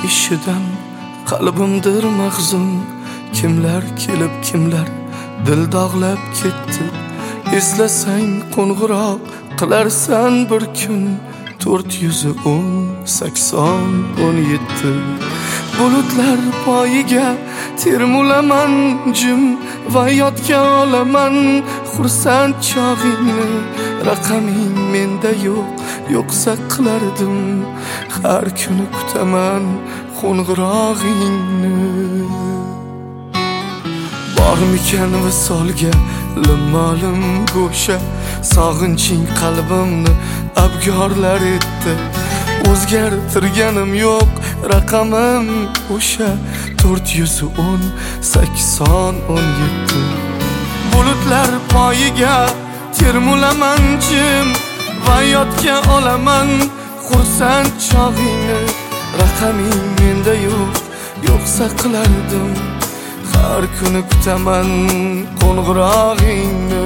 ishidan qalbimdir mahzun. Kimlar kelib kimlar dil dog'lab ketdi. Eslasang qo'ng'iroq qilarsan bir kun. 410-80-17 bulutlar poyiga termulaman jim va yodga olaman xursand chog'ingni. Raqaming menda yo'q, yo'qsa qilardim. Har kuni kutaman qo'ng'irog'ingni. Bormikan visolga lim-molim go'sha, sog'inching qalbimni abgorlar etdi. O'zgartirganim yo'q, raqamim o'sha 410-80-17 bulutlar poyiga termulaman jim va yodga olaman xursand chog'ingni. Raqaming menda yo'q, yo'qsa qilardim. Har kuni kutaman qo'ng'irog'ingni.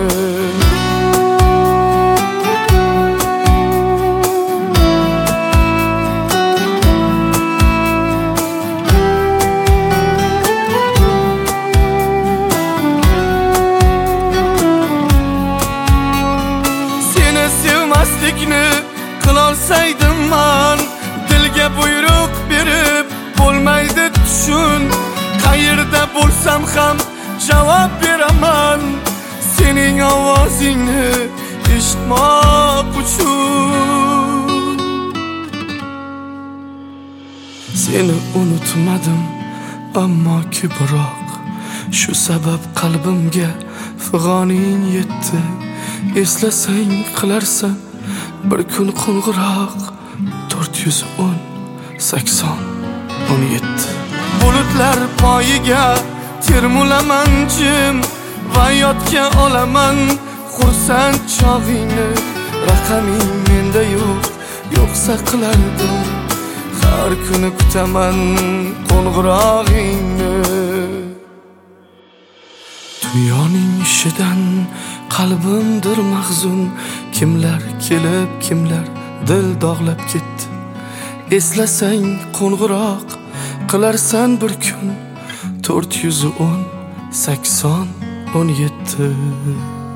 Seni sevmaslikni qilolsaydim man, dilga buyruq berib bo'lmaydi tushun. Qayerda bo'lsam ham javob beraman sening ovozingni eshitmoq uchun. Seni unutmadim ammo ko'proq, shu sabab qalbimga fig'oning yetdi. Eslasang qilarsan bir kun qo'ng'iroq 410-80-17 bulutlar poyiga termulaman jim va yodga olaman xursand chog'ingni. Raqaming menda yo'q, yo'qsa qilardim. Har kuni kutaman qo'ng'irog'ingni. Dunyoning ishidan qalbimdir mahzun. Kimlar kelib kimlar dil dog'lab ketdi. Eslasang qo'ng'iroq qilarsan bir kun 410-80-17